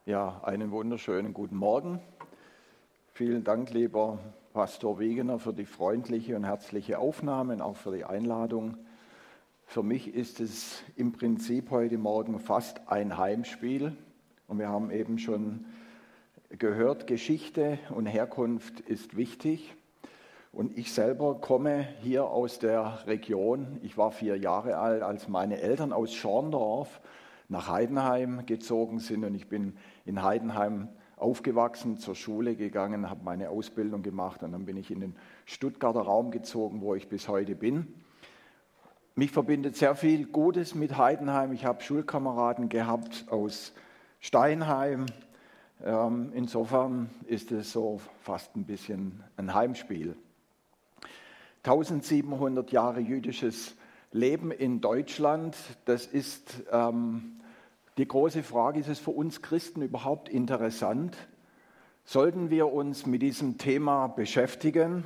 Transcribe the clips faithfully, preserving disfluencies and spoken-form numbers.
Ja, einen wunderschönen guten Morgen. Vielen Dank, lieber Pastor Wegener, für die freundliche und herzliche Aufnahme und auch für die Einladung. Für mich ist es im Prinzip heute Morgen fast ein Heimspiel. Und wir haben eben schon gehört, Geschichte und Herkunft ist wichtig. Und ich selber komme hier aus der Region. Ich war vier Jahre alt, als meine Eltern aus Schorndorf nach Heidenheim gezogen sind. Und ich bin in Heidenheim aufgewachsen, zur Schule gegangen, habe meine Ausbildung gemacht und dann bin ich in den Stuttgarter Raum gezogen, wo ich bis heute bin. Mich verbindet sehr viel Gutes mit Heidenheim. Ich habe Schulkameraden gehabt aus Steinheim. Insofern ist es so fast ein bisschen ein Heimspiel. eintausendsiebenhundert Jahre jüdisches Leben in Deutschland, das ist ähm, die große Frage, ist es für uns Christen überhaupt interessant? Sollten wir uns mit diesem Thema beschäftigen?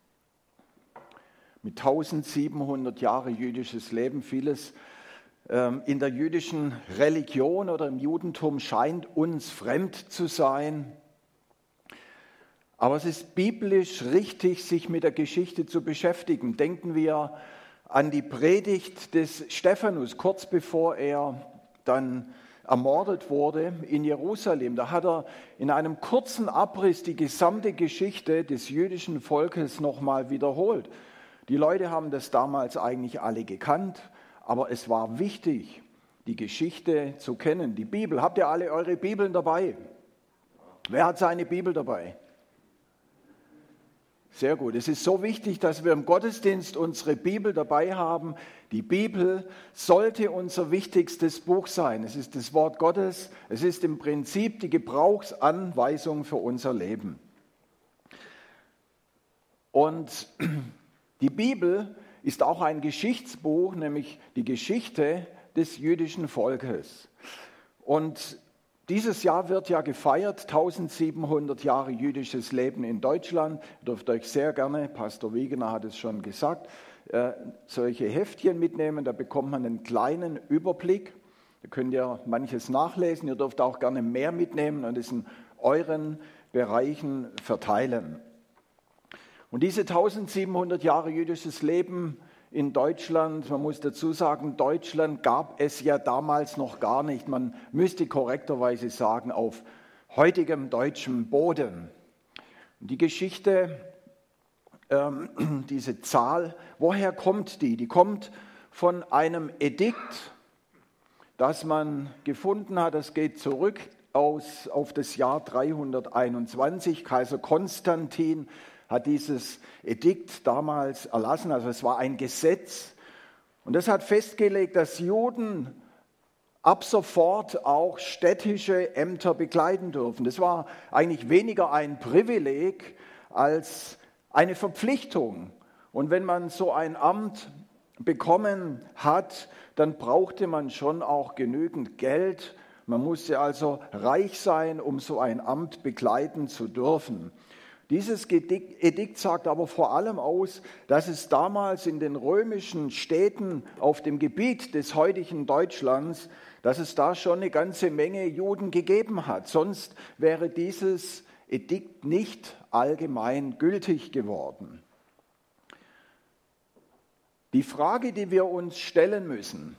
Mit eintausendsiebenhundert Jahre jüdisches Leben, vieles ähm, in der jüdischen Religion oder im Judentum scheint uns fremd zu sein. Aber es ist biblisch richtig, sich mit der Geschichte zu beschäftigen. Denken wir an die Predigt des Stephanus, kurz bevor er dann ermordet wurde in Jerusalem. Da hat er in einem kurzen Abriss die gesamte Geschichte des jüdischen Volkes nochmal wiederholt. Die Leute haben das damals eigentlich alle gekannt, aber es war wichtig, die Geschichte zu kennen. Die Bibel, habt ihr alle eure Bibeln dabei? Wer hat seine Bibel dabei? Sehr gut. Es ist so wichtig, dass wir im Gottesdienst unsere Bibel dabei haben. Die Bibel sollte unser wichtigstes Buch sein. Es ist das Wort Gottes. Es ist im Prinzip die Gebrauchsanweisung für unser Leben. Und die Bibel ist auch ein Geschichtsbuch, nämlich die Geschichte des jüdischen Volkes. Und dieses Jahr wird ja gefeiert, eintausendsiebenhundert Jahre jüdisches Leben in Deutschland. Ihr dürft euch sehr gerne, Pastor Wegener hat es schon gesagt, äh, solche Heftchen mitnehmen, da bekommt man einen kleinen Überblick. Da könnt ihr manches nachlesen, ihr dürft auch gerne mehr mitnehmen und es in euren Bereichen verteilen. Und diese eintausendsiebenhundert Jahre jüdisches Leben in Deutschland, man muss dazu sagen, Deutschland gab es ja damals noch gar nicht. Man müsste korrekterweise sagen, auf heutigem deutschem Boden. Die Geschichte, ähm, diese Zahl, woher kommt die? Die kommt von einem Edikt, das man gefunden hat. Das geht zurück aus, auf das Jahr dreihunderteinundzwanzig. Kaiser Konstantin hat dieses Edikt damals erlassen, also es war ein Gesetz. Und das hat festgelegt, dass Juden ab sofort auch städtische Ämter bekleiden dürfen. Das war eigentlich weniger ein Privileg als eine Verpflichtung. Und wenn man so ein Amt bekommen hat, dann brauchte man schon auch genügend Geld. Man musste also reich sein, um so ein Amt bekleiden zu dürfen. Dieses Edikt sagt aber vor allem aus, dass es damals in den römischen Städten auf dem Gebiet des heutigen Deutschlands, dass es da schon eine ganze Menge Juden gegeben hat. Sonst wäre dieses Edikt nicht allgemein gültig geworden. Die Frage, die wir uns stellen müssen: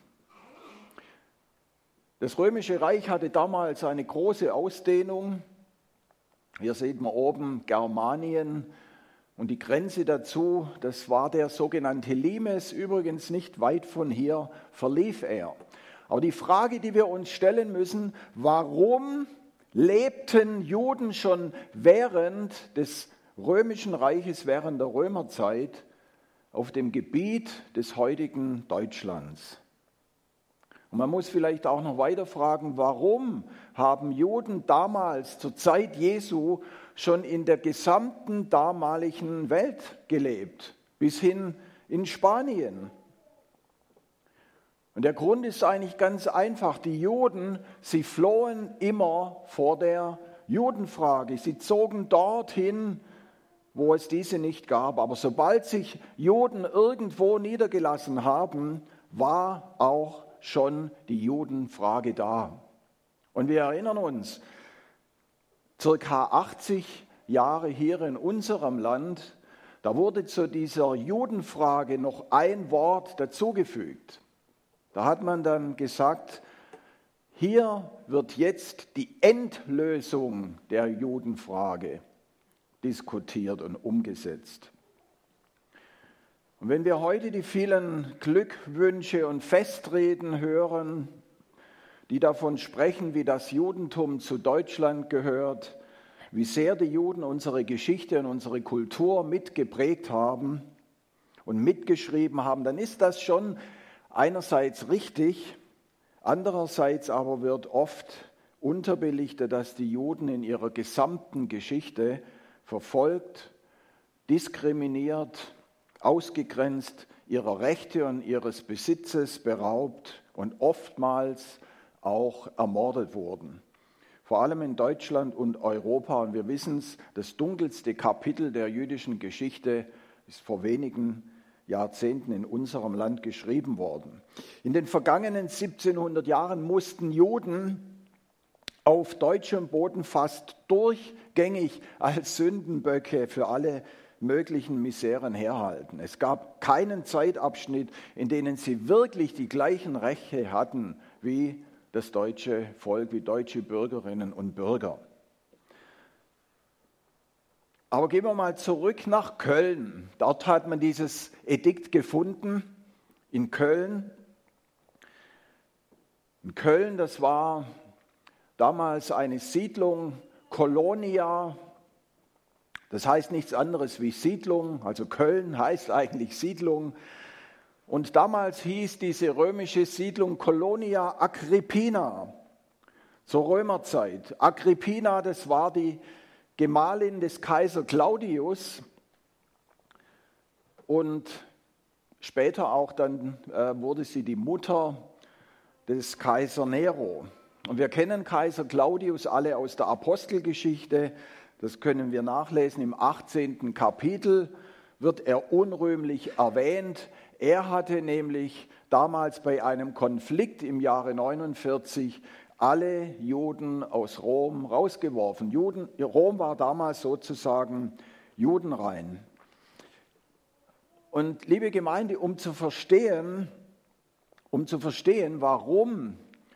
Das Römische Reich hatte damals eine große Ausdehnung. Hier sieht man oben Germanien und die Grenze dazu, das war der sogenannte Limes, übrigens nicht weit von hier verlief er. Aber die Frage, die wir uns stellen müssen: Warum lebten Juden schon während des Römischen Reiches, während der Römerzeit auf dem Gebiet des heutigen Deutschlands? Und man muss vielleicht auch noch weiter fragen, warum haben Juden damals zur Zeit Jesu schon in der gesamten damaligen Welt gelebt, bis hin in Spanien? Und der Grund ist eigentlich ganz einfach. Die Juden, sie flohen immer vor der Judenfrage. Sie zogen dorthin, wo es diese nicht gab. Aber sobald sich Juden irgendwo niedergelassen haben, war auch schon die Judenfrage da. Und wir erinnern uns, circa achtzig Jahre hier in unserem Land, da wurde zu dieser Judenfrage noch ein Wort dazugefügt. Da hat man dann gesagt, hier wird jetzt die Endlösung der Judenfrage diskutiert und umgesetzt. Und wenn wir heute die vielen Glückwünsche und Festreden hören, die davon sprechen, wie das Judentum zu Deutschland gehört, wie sehr die Juden unsere Geschichte und unsere Kultur mitgeprägt haben und mitgeschrieben haben, dann ist das schon einerseits richtig, andererseits aber wird oft unterbelichtet, dass die Juden in ihrer gesamten Geschichte verfolgt, diskriminiert, ausgegrenzt, ihrer Rechte und ihres Besitzes beraubt und oftmals auch ermordet wurden. Vor allem in Deutschland und Europa. Und wir wissen es, das dunkelste Kapitel der jüdischen Geschichte ist vor wenigen Jahrzehnten in unserem Land geschrieben worden. In den vergangenen siebzehnhundert Jahren mussten Juden auf deutschem Boden fast durchgängig als Sündenböcke für alle möglichen Miseren herhalten. Es gab keinen Zeitabschnitt, in dem sie wirklich die gleichen Rechte hatten wie das deutsche Volk, wie deutsche Bürgerinnen und Bürger. Aber gehen wir mal zurück nach Köln. Dort hat man dieses Edikt gefunden, in Köln. In Köln, das war damals eine Siedlung, Colonia. Das heißt nichts anderes wie Siedlung, also Köln heißt eigentlich Siedlung. Und damals hieß diese römische Siedlung Colonia Agrippina, zur Römerzeit. Agrippina, das war die Gemahlin des Kaiser Claudius und später auch dann äh, wurde sie die Mutter des Kaiser Nero. Und wir kennen Kaiser Claudius alle aus der Apostelgeschichte, das können wir nachlesen im achtzehnten Kapitel, wird er unrühmlich erwähnt. Er hatte nämlich damals bei einem Konflikt im Jahre neunundvierzig alle Juden aus Rom rausgeworfen. Juden, Rom war damals sozusagen judenrein. Und liebe Gemeinde, um zu verstehen, um zu verstehen, warum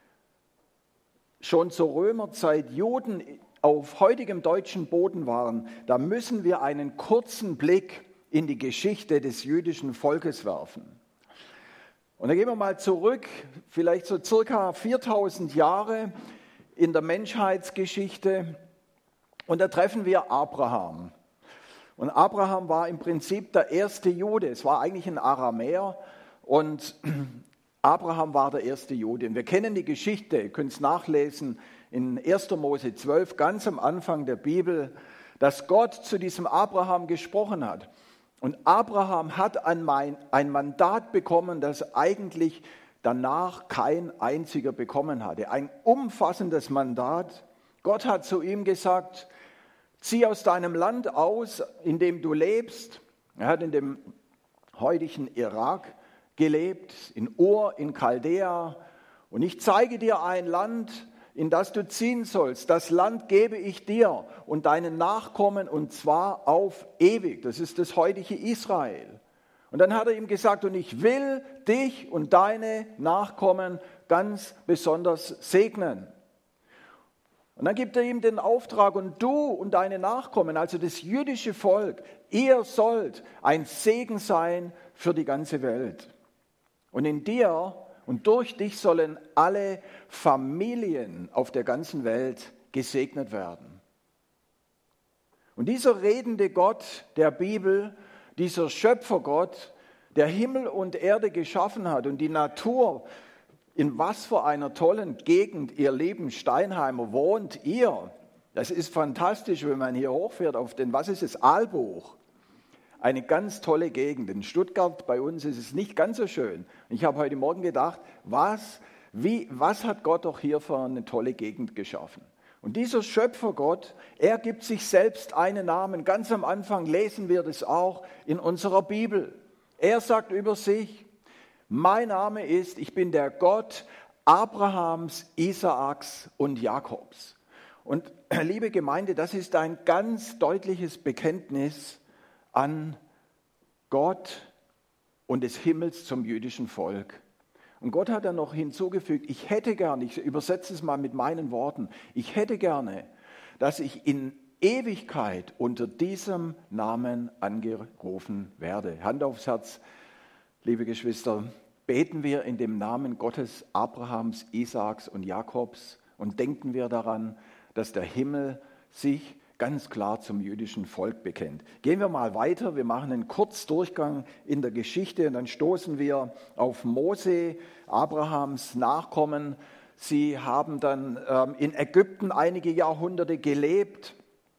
schon zur Römerzeit Juden auf heutigem deutschen Boden waren, da müssen wir einen kurzen Blick in die Geschichte des jüdischen Volkes werfen. Und dann gehen wir mal zurück, vielleicht so circa viertausend Jahre in der Menschheitsgeschichte. Und da treffen wir Abraham. Und Abraham war im Prinzip der erste Jude. Es war eigentlich ein Aramäer und Abraham war der erste Jude. Und wir kennen die Geschichte, ihr könnt es nachlesen in erster Mose zwölf, ganz am Anfang der Bibel, dass Gott zu diesem Abraham gesprochen hat. Und Abraham hat ein Mandat bekommen, das eigentlich danach kein einziger bekommen hatte. Ein umfassendes Mandat. Gott hat zu ihm gesagt, zieh aus deinem Land aus, in dem du lebst. Er hat in dem heutigen Irak gelebt, in Ur, in Chaldea. Und ich zeige dir ein Land, in das du ziehen sollst. Das Land gebe ich dir und deinen Nachkommen, und zwar auf ewig. Das ist das heutige Israel. Und dann hat er ihm gesagt, und ich will dich und deine Nachkommen ganz besonders segnen. Und dann gibt er ihm den Auftrag, und du und deine Nachkommen, also das jüdische Volk, ihr sollt ein Segen sein für die ganze Welt. Und in dir und durch dich sollen alle Familien auf der ganzen Welt gesegnet werden. Und dieser redende Gott der Bibel, dieser Schöpfergott, der Himmel und Erde geschaffen hat und die Natur, in was für einer tollen Gegend ihr lieben Steinheimer wohnt ihr. Das ist fantastisch, wenn man hier hochfährt auf den, was ist es, Aalbuch. Eine ganz tolle Gegend. In Stuttgart bei uns ist es nicht ganz so schön. Ich habe heute Morgen gedacht, was, wie, was hat Gott doch hier für eine tolle Gegend geschaffen? Und dieser Schöpfergott, er gibt sich selbst einen Namen. Ganz am Anfang lesen wir das auch in unserer Bibel. Er sagt über sich, mein Name ist, ich bin der Gott Abrahams, Isaaks und Jakobs. Und liebe Gemeinde, das ist ein ganz deutliches Bekenntnis an Gott und des Himmels zum jüdischen Volk. Und Gott hat dann noch hinzugefügt, ich hätte gerne, ich übersetze es mal mit meinen Worten, ich hätte gerne, dass ich in Ewigkeit unter diesem Namen angerufen werde. Hand aufs Herz, liebe Geschwister, beten wir in dem Namen Gottes, Abrahams, Isaaks und Jakobs und denken wir daran, dass der Himmel sich ganz klar zum jüdischen Volk bekennt. Gehen wir mal weiter, wir machen einen Kurzdurchgang in der Geschichte und dann stoßen wir auf Mose, Abrahams Nachkommen. Sie haben dann ähm, in Ägypten einige Jahrhunderte gelebt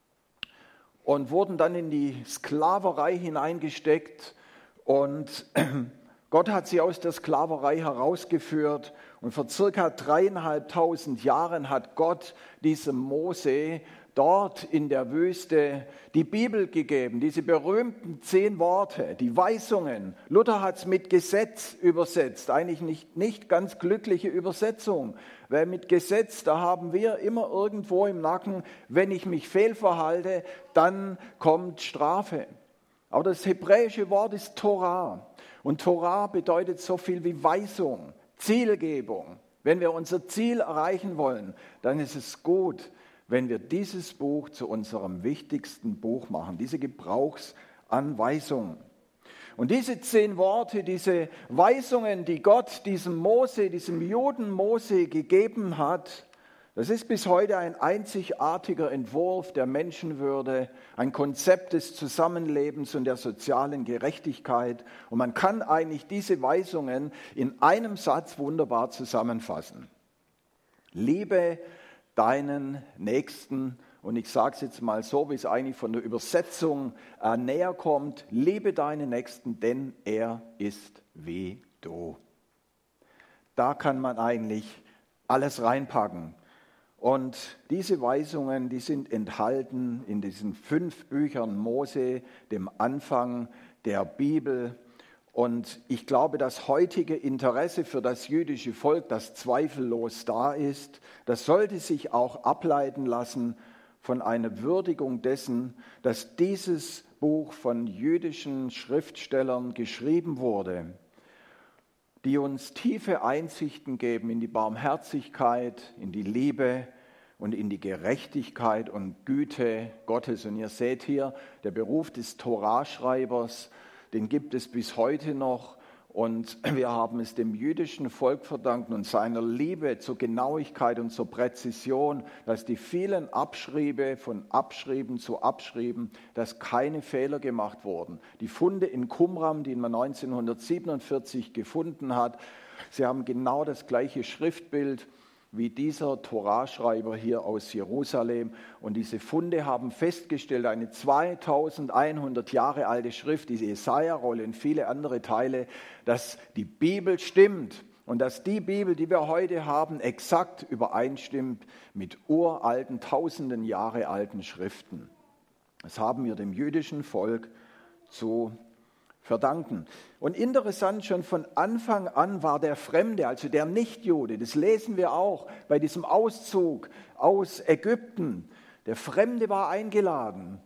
und wurden dann in die Sklaverei hineingesteckt und Gott hat sie aus der Sklaverei herausgeführt und vor circa dreieinhalbtausend Jahren hat Gott diesem Mose dort in der Wüste die Bibel gegeben, diese berühmten zehn Worte, die Weisungen. Luther hat es mit Gesetz übersetzt, eigentlich nicht, nicht ganz glückliche Übersetzung, weil mit Gesetz, da haben wir immer irgendwo im Nacken, wenn ich mich fehlverhalte, dann kommt Strafe. Aber das hebräische Wort ist Torah. Und Torah bedeutet so viel wie Weisung, Zielgebung. Wenn wir unser Ziel erreichen wollen, dann ist es gut, wenn wir dieses Buch zu unserem wichtigsten Buch machen, diese Gebrauchsanweisung. Und diese zehn Worte, diese Weisungen, die Gott diesem Mose, diesem Juden Mose gegeben hat, das ist bis heute ein einzigartiger Entwurf der Menschenwürde, ein Konzept des Zusammenlebens und der sozialen Gerechtigkeit. Und man kann eigentlich diese Weisungen in einem Satz wunderbar zusammenfassen. Liebe deinen Nächsten, und ich sage es jetzt mal so, wie es eigentlich von der Übersetzung äh, näher kommt, liebe deinen Nächsten, denn er ist wie du. Da kann man eigentlich alles reinpacken. Und diese Weisungen, die sind enthalten in diesen fünf Büchern Mose, dem Anfang der Bibel. Und ich glaube, das heutige Interesse für das jüdische Volk, das zweifellos da ist, das sollte sich auch ableiten lassen von einer Würdigung dessen, dass dieses Buch von jüdischen Schriftstellern geschrieben wurde, die uns tiefe Einsichten geben in die Barmherzigkeit, in die Liebe und in die Gerechtigkeit und Güte Gottes. Und ihr seht hier, der Beruf des Toraschreibers, den gibt es bis heute noch. Und wir haben es dem jüdischen Volk verdanken und seiner Liebe zur Genauigkeit und zur Präzision, dass die vielen Abschriebe von Abschrieben zu Abschrieben, dass keine Fehler gemacht wurden. Die Funde in Qumran, die man neunzehnhundertsiebenundvierzig gefunden hat, sie haben genau das gleiche Schriftbild wie dieser Toraschreiber hier aus Jerusalem. Und diese Funde haben festgestellt, eine zweitausendeinhundert Jahre alte Schrift, diese Jesaja-Rolle und viele andere Teile, dass die Bibel stimmt und dass die Bibel, die wir heute haben, exakt übereinstimmt mit uralten, tausenden Jahre alten Schriften. Das haben wir dem jüdischen Volk zu verdanken. Und interessant, schon von Anfang an war der Fremde, also der Nichtjude, das lesen wir auch bei diesem Auszug aus Ägypten, der Fremde war eingeladen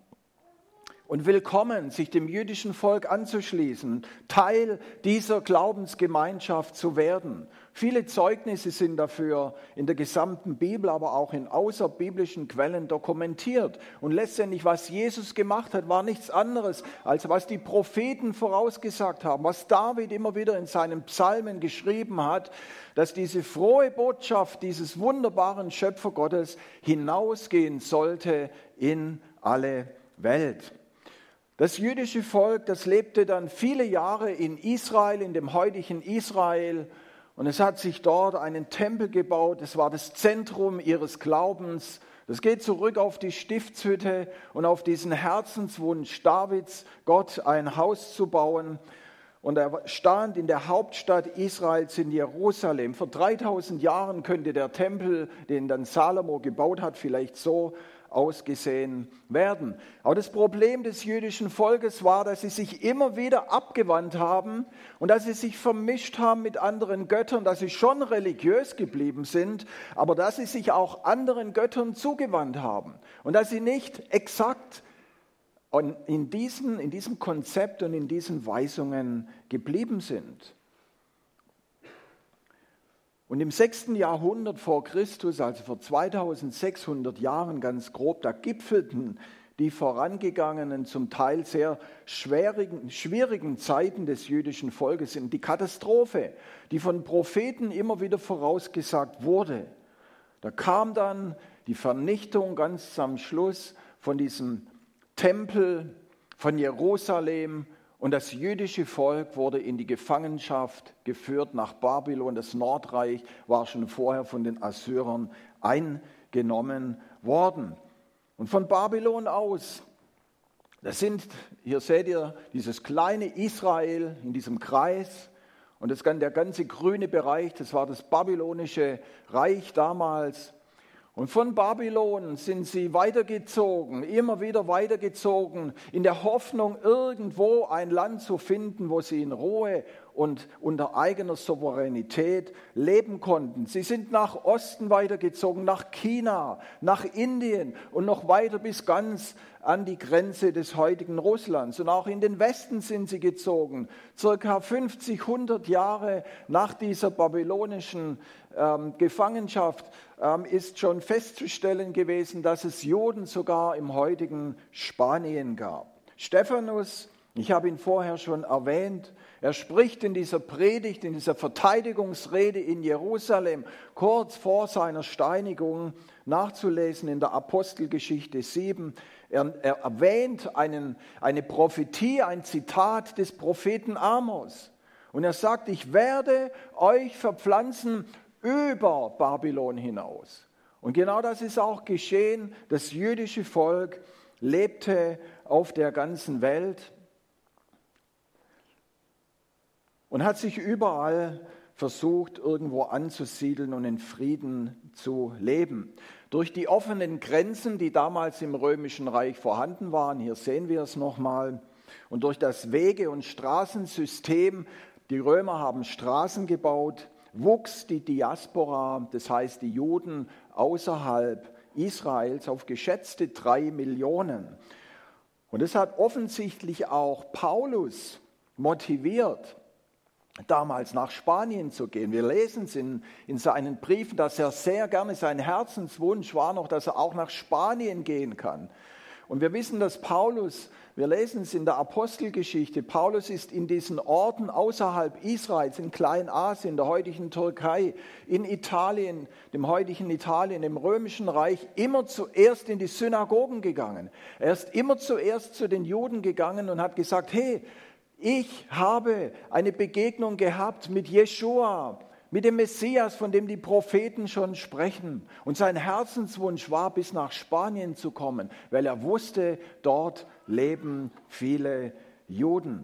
und willkommen, sich dem jüdischen Volk anzuschließen, Teil dieser Glaubensgemeinschaft zu werden. Viele Zeugnisse sind dafür in der gesamten Bibel, aber auch in außerbiblischen Quellen dokumentiert. Und letztendlich, was Jesus gemacht hat, war nichts anderes, als was die Propheten vorausgesagt haben, was David immer wieder in seinen Psalmen geschrieben hat, dass diese frohe Botschaft dieses wunderbaren Schöpfergottes hinausgehen sollte in alle Welt. Das jüdische Volk, das lebte dann viele Jahre in Israel, in dem heutigen Israel. Und es hat sich dort einen Tempel gebaut. Es war das Zentrum ihres Glaubens. Das geht zurück auf die Stiftshütte und auf diesen Herzenswunsch Davids, Gott ein Haus zu bauen. Und er stand in der Hauptstadt Israels in Jerusalem. Vor dreitausend Jahren könnte der Tempel, den dann Salomo gebaut hat, vielleicht so ausgesehen werden. Aber das Problem des jüdischen Volkes war, dass sie sich immer wieder abgewandt haben und dass sie sich vermischt haben mit anderen Göttern, dass sie schon religiös geblieben sind, aber dass sie sich auch anderen Göttern zugewandt haben und dass sie nicht exakt in diesem, in diesem Konzept und in diesen Weisungen geblieben sind. Und im sechsten Jahrhundert vor Christus, also vor zweitausendsechshundert Jahren ganz grob, da gipfelten die vorangegangenen, zum Teil sehr schwierigen, schwierigen Zeiten des jüdischen Volkes in die Katastrophe, die von Propheten immer wieder vorausgesagt wurde. Da kam dann die Vernichtung ganz am Schluss von diesem Tempel, von Jerusalem, und das jüdische Volk wurde in die Gefangenschaft geführt nach Babylon. Das Nordreich war schon vorher von den Assyrern eingenommen worden. Und von Babylon aus, das sind, hier seht ihr, dieses kleine Israel in diesem Kreis. Und das, der ganze grüne Bereich, das war das babylonische Reich damals. Und von Babylon sind sie weitergezogen, immer wieder weitergezogen, in der Hoffnung, irgendwo ein Land zu finden, wo sie in Ruhe und unter eigener Souveränität leben konnten. Sie sind nach Osten weitergezogen, nach China, nach Indien und noch weiter bis ganz an die Grenze des heutigen Russlands. Und auch in den Westen sind sie gezogen. Circa fünfzig, hundert Jahre nach dieser babylonischen ähm, Gefangenschaft ähm, ist schon festzustellen gewesen, dass es Juden sogar im heutigen Spanien gab. Stephanus, ich habe ihn vorher schon erwähnt, er spricht in dieser Predigt, in dieser Verteidigungsrede in Jerusalem, kurz vor seiner Steinigung, nachzulesen in der Apostelgeschichte sieben. Er, er erwähnt einen, eine Prophetie, ein Zitat des Propheten Amos. Und er sagt, ich werde euch verpflanzen über Babylon hinaus. Und genau das ist auch geschehen. Das jüdische Volk lebte auf der ganzen Welt und hat sich überall versucht, irgendwo anzusiedeln und in Frieden zu leben. Durch die offenen Grenzen, die damals im Römischen Reich vorhanden waren, hier sehen wir es nochmal, und durch das Wege- und Straßensystem, die Römer haben Straßen gebaut, wuchs die Diaspora, das heißt die Juden außerhalb Israels, auf geschätzte drei Millionen. Und das hat offensichtlich auch Paulus motiviert, damals nach Spanien zu gehen. Wir lesen es in, in seinen Briefen, dass er sehr gerne, sein Herzenswunsch war noch, dass er auch nach Spanien gehen kann. Und wir wissen, dass Paulus, wir lesen es in der Apostelgeschichte, Paulus ist in diesen Orten außerhalb Israels, in Kleinasien, der heutigen Türkei, in Italien, dem heutigen Italien, im Römischen Reich, immer zuerst in die Synagogen gegangen. Er ist immer zuerst zu den Juden gegangen und hat gesagt, hey, ich habe eine Begegnung gehabt mit Jeschua, mit dem Messias, von dem die Propheten schon sprechen. Und sein Herzenswunsch war, bis nach Spanien zu kommen, weil er wusste, dort leben viele Juden.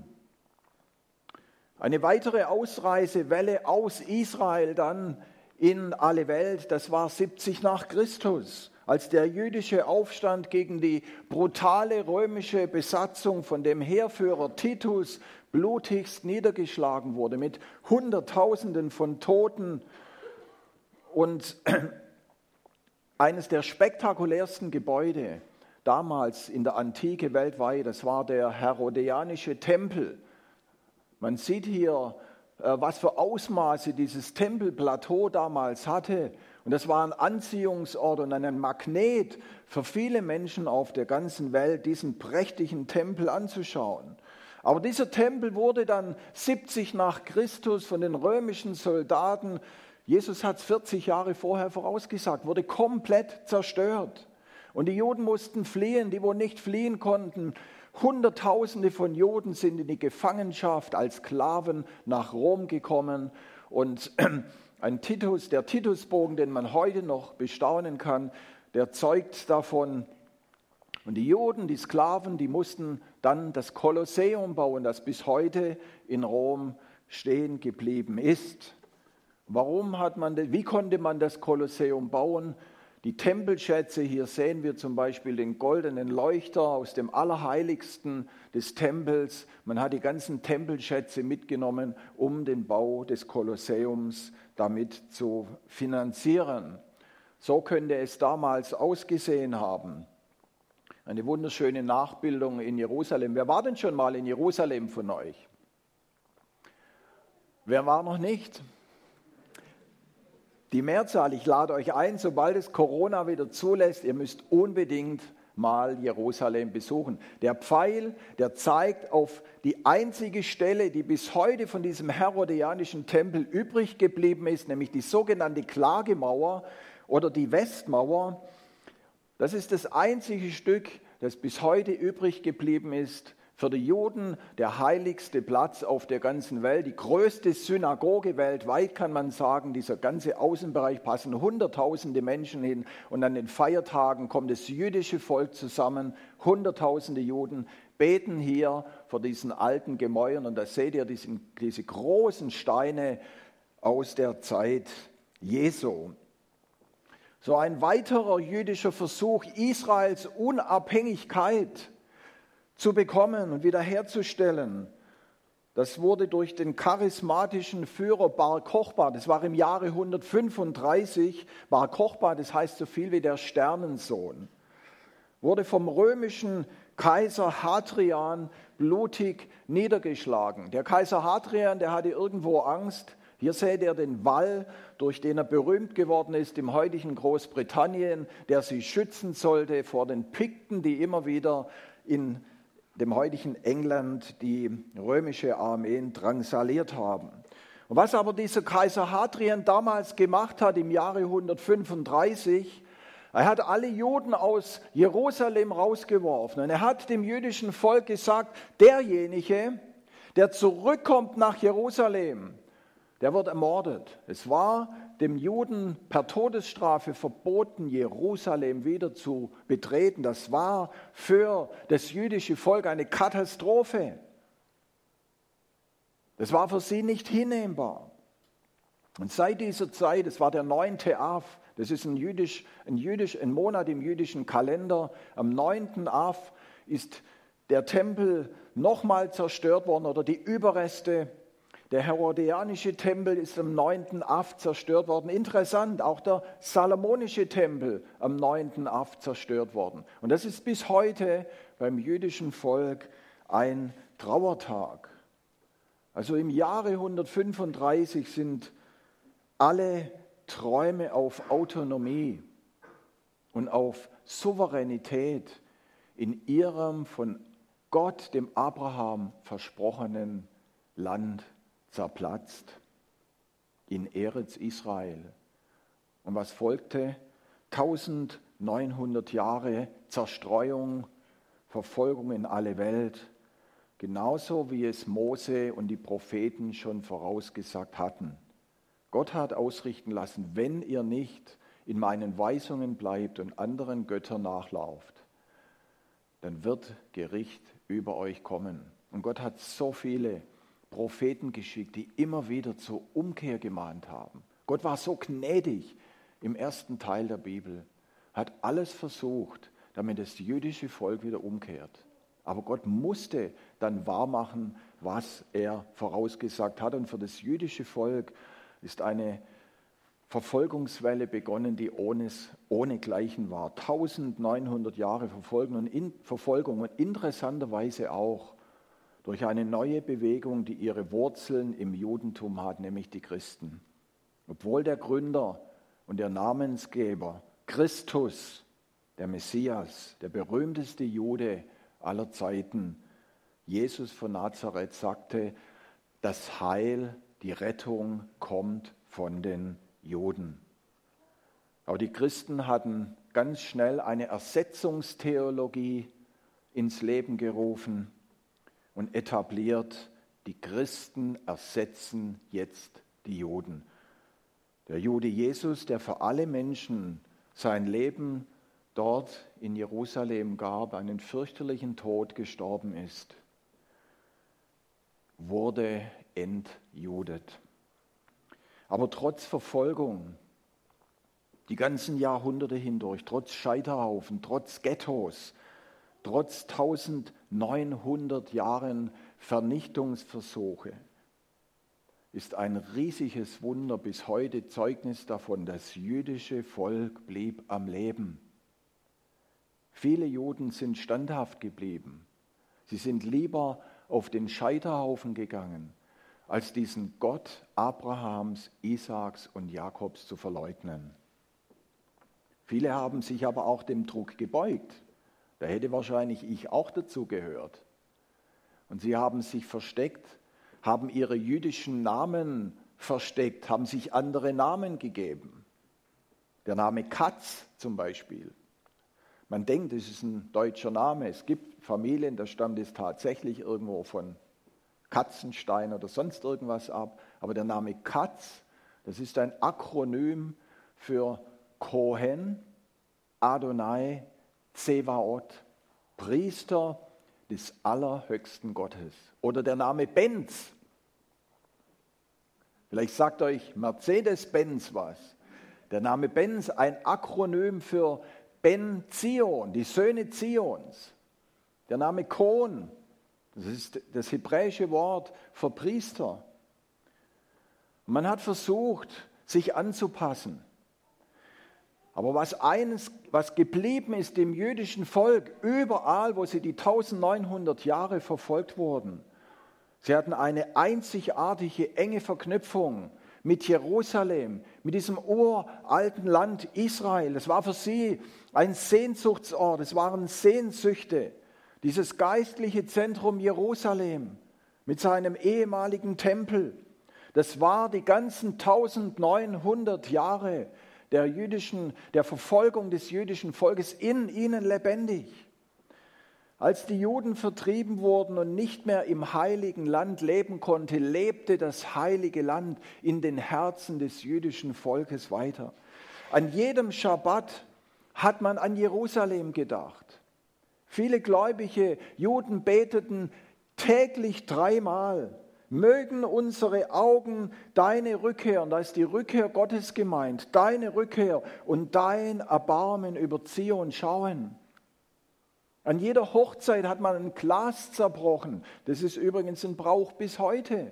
Eine weitere Ausreisewelle aus Israel dann in alle Welt, das war siebzig nach Christus, als der jüdische Aufstand gegen die brutale römische Besatzung von dem Heerführer Titus blutigst niedergeschlagen wurde, mit Hunderttausenden von Toten. Und eines der spektakulärsten Gebäude damals in der Antike weltweit, das war der Herodianische Tempel. Man sieht hier, was für Ausmaße dieses Tempelplateau damals hatte. Und das war ein Anziehungsort und ein Magnet für viele Menschen auf der ganzen Welt, diesen prächtigen Tempel anzuschauen. Aber dieser Tempel wurde dann siebzig nach Christus von den römischen Soldaten, Jesus hat es vierzig Jahre vorher vorausgesagt, wurde komplett zerstört. Und die Juden mussten fliehen, die wo nicht fliehen konnten. Hunderttausende von Juden sind in die Gefangenschaft als Sklaven nach Rom gekommen. Und ein Titus, der Titusbogen, den man heute noch bestaunen kann, der zeugt davon. Und die Juden, die Sklaven, die mussten dann das Kolosseum bauen, das bis heute in Rom stehen geblieben ist. Warum hat man das, wie konnte man das Kolosseum bauen? Die Tempelschätze, hier sehen wir zum Beispiel den goldenen Leuchter aus dem Allerheiligsten des Tempels. Man hat die ganzen Tempelschätze mitgenommen, um den Bau des Kolosseums damit zu finanzieren. So könnte es damals ausgesehen haben. Eine wunderschöne Nachbildung in Jerusalem. Wer war denn schon mal in Jerusalem von euch? Wer war noch nicht? Die Mehrzahl, ich lade euch ein, sobald es Corona wieder zulässt, ihr müsst unbedingt mal Jerusalem besuchen. Der Pfeil, der zeigt auf die einzige Stelle, die bis heute von diesem herodianischen Tempel übrig geblieben ist, nämlich die sogenannte Klagemauer oder die Westmauer. Das ist das einzige Stück, das bis heute übrig geblieben ist. Für die Juden der heiligste Platz auf der ganzen Welt, die größte Synagoge weltweit, kann man sagen. Dieser ganze Außenbereich passen hunderttausende Menschen hin und an den Feiertagen kommt das jüdische Volk zusammen. Hunderttausende Juden beten hier vor diesen alten Gemäuern und da seht ihr diesen, diese großen Steine aus der Zeit Jesu. So ein weiterer jüdischer Versuch, Israels Unabhängigkeit zu bekommen und wiederherzustellen. Das wurde durch den charismatischen Führer Bar Kochba, das war im Jahre hundertfünfunddreißig, Bar Kochba, das heißt so viel wie der Sternensohn, wurde vom römischen Kaiser Hadrian blutig niedergeschlagen. Der Kaiser Hadrian, der hatte irgendwo Angst. Hier seht ihr den Wall, durch den er berühmt geworden ist im heutigen Großbritannien, der sie schützen sollte vor den Pikten, die immer wieder in dem heutigen England die römische Armeen drangsaliert haben. Und was aber dieser Kaiser Hadrian damals gemacht hat im Jahre hundertfünfunddreißig, er hat alle Juden aus Jerusalem rausgeworfen und er hat dem jüdischen Volk gesagt, derjenige, der zurückkommt nach Jerusalem, der wird ermordet. Es war dem Juden per Todesstrafe verboten, Jerusalem wieder zu betreten. Das war für das jüdische Volk eine Katastrophe. Das war für sie nicht hinnehmbar. Und seit dieser Zeit, es war der neunte Av, das ist ein, jüdisch, ein, jüdisch, ein Monat im jüdischen Kalender, am neunten Av ist der Tempel nochmal zerstört worden oder die Überreste. Der herodianische Tempel ist am neunten Av zerstört worden. Interessant, auch der salomonische Tempel am neunten Av zerstört worden. Und das ist bis heute beim jüdischen Volk ein Trauertag. Also im Jahre hundertfünfunddreißig sind alle Träume auf Autonomie und auf Souveränität in ihrem von Gott, dem Abraham, versprochenen Land zerplatzt, in Eretz Israel. Und was folgte? neunzehnhundert Jahre Zerstreuung, Verfolgung in alle Welt, genauso wie es Mose und die Propheten schon vorausgesagt hatten. Gott hat ausrichten lassen, wenn ihr nicht in meinen Weisungen bleibt und anderen Göttern nachlauft, dann wird Gericht über euch kommen. Und Gott hat so viele Propheten geschickt, die immer wieder zur Umkehr gemahnt haben. Gott war so gnädig im ersten Teil der Bibel, hat alles versucht, damit das jüdische Volk wieder umkehrt. Aber Gott musste dann wahrmachen, was er vorausgesagt hat. Und für das jüdische Volk ist eine Verfolgungswelle begonnen, die ohne, ohnegleichen war. neunzehnhundert Jahre Verfolgung und, in, Verfolgung und interessanterweise auch durch eine neue Bewegung, die ihre Wurzeln im Judentum hat, nämlich die Christen. Obwohl der Gründer und der Namensgeber Christus, der Messias, der berühmteste Jude aller Zeiten, Jesus von Nazareth, sagte, das Heil, die Rettung kommt von den Juden. Aber die Christen hatten ganz schnell eine Ersetzungstheologie ins Leben gerufen und etabliert, die Christen ersetzen jetzt die Juden. Der Jude Jesus, der für alle Menschen sein Leben dort in Jerusalem gab, einen fürchterlichen Tod gestorben ist, wurde entjudet. Aber trotz Verfolgung, die ganzen Jahrhunderte hindurch, trotz Scheiterhaufen, trotz Ghettos, trotz eintausendneunhundert Jahren Vernichtungsversuche, ist ein riesiges Wunder bis heute Zeugnis davon, das jüdische Volk blieb am Leben. Viele Juden sind standhaft geblieben. Sie sind lieber auf den Scheiterhaufen gegangen, als diesen Gott Abrahams, Isaaks und Jakobs zu verleugnen. Viele haben sich aber auch dem Druck gebeugt. Da hätte wahrscheinlich ich auch dazu gehört. Und sie haben sich versteckt, haben ihre jüdischen Namen versteckt, haben sich andere Namen gegeben. Der Name Katz zum Beispiel. Man denkt, es ist ein deutscher Name. Es gibt Familien, da stammt es tatsächlich irgendwo von Katzenstein oder sonst irgendwas ab. Aber der Name Katz, das ist ein Akronym für Kohen, Adonai, Zevaot, Priester des allerhöchsten Gottes. Oder der Name Benz. Vielleicht sagt euch Mercedes-Benz was. Der Name Benz, ein Akronym für Ben Zion, die Söhne Zions. Der Name Kohn, das ist das hebräische Wort für Priester. Man hat versucht, sich anzupassen. Aber was eines, was geblieben ist dem jüdischen Volk, überall, wo sie die eintausendneunhundert Jahre verfolgt wurden, sie hatten eine einzigartige, enge Verknüpfung mit Jerusalem, mit diesem uralten Land Israel. Es war für sie ein Sehnsuchtsort, es waren Sehnsüchte. Dieses geistliche Zentrum Jerusalem mit seinem ehemaligen Tempel, das war die ganzen eintausendneunhundert Jahre der jüdischen, der Verfolgung des jüdischen Volkes in ihnen lebendig. Als die Juden vertrieben wurden und nicht mehr im heiligen Land leben konnten, lebte das heilige Land in den Herzen des jüdischen Volkes weiter. An jedem Schabbat hat man an Jerusalem gedacht. Viele gläubige Juden beteten täglich dreimal: Mögen unsere Augen deine Rückkehr, und da ist die Rückkehr Gottes gemeint, deine Rückkehr und dein Erbarmen über Zion schauen. An jeder Hochzeit hat man ein Glas zerbrochen. Das ist übrigens ein Brauch bis heute.